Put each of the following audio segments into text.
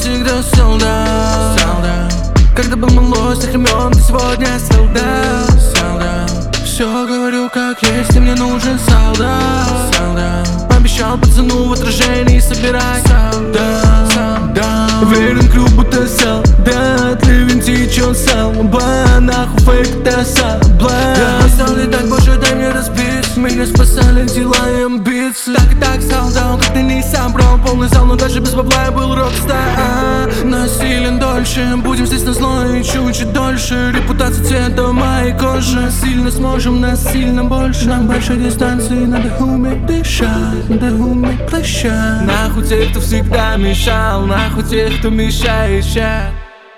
всегда солдат. Когда был малой, с тех времен ты сегодня солдат. Все говорю как есть, и мне нужен солдат. Обещал пацану в отражении собирать солдат. Верен клуб, будто солдат. Ливень течет салба, нахуй фейк, это соблазн. Я стал летать, боже, дай мне разбить. Меня спасали дела и амбиции. Так и так солдат, как ты не сам брал полный зал, но даже без бабла я был рокстар. Насилен дольше, будем здесь на зло и чуть дольше. Репутация цвета моей кожи. Сильно сможем, насильно больше. Нам большой дистанции, надо уметь дышать, надо уметь прощать. Нахуй тех, кто всегда мешал, нахуй тех, кто мешает сейчас.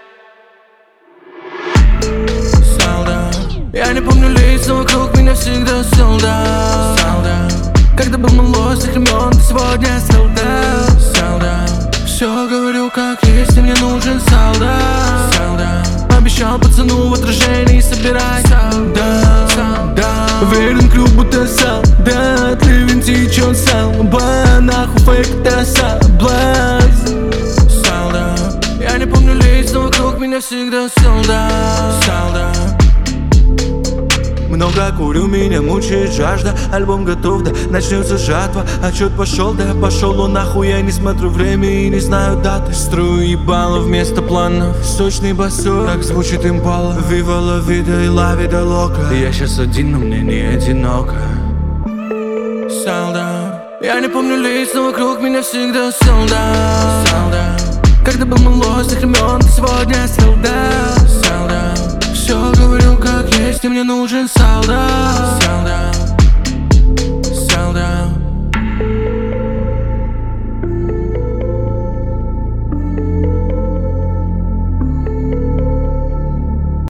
Я не помню лиц, но вокруг меня всегда солдат. Когда был малой, с тех времен ты сегодня солдат. Все говорю как есть, и мне нужен солдат. Обещал пацану в отражении собирать солдат. Верен клуб, будто солдат. Ливень течет салба, нахуй фейк, это соблазн. Я не помню лиц, но вокруг меня всегда солдат. Много курю, меня мучает жажда. Альбом готов, да начнется жатва. Отчет пошел, да пошел он нахуй. Я не смотрю время и не знаю даты. Строю ебало вместо планов. Сочный басок, так звучит импала. Viva la vida и la vida loca. Я сейчас один, но мне не одиноко. Солдат. Я не помню лиц, но вокруг меня всегда солдат. Когда был малой, с тех времен ты сегодня солдат. Все говорю как есть, и мне нужен солдат.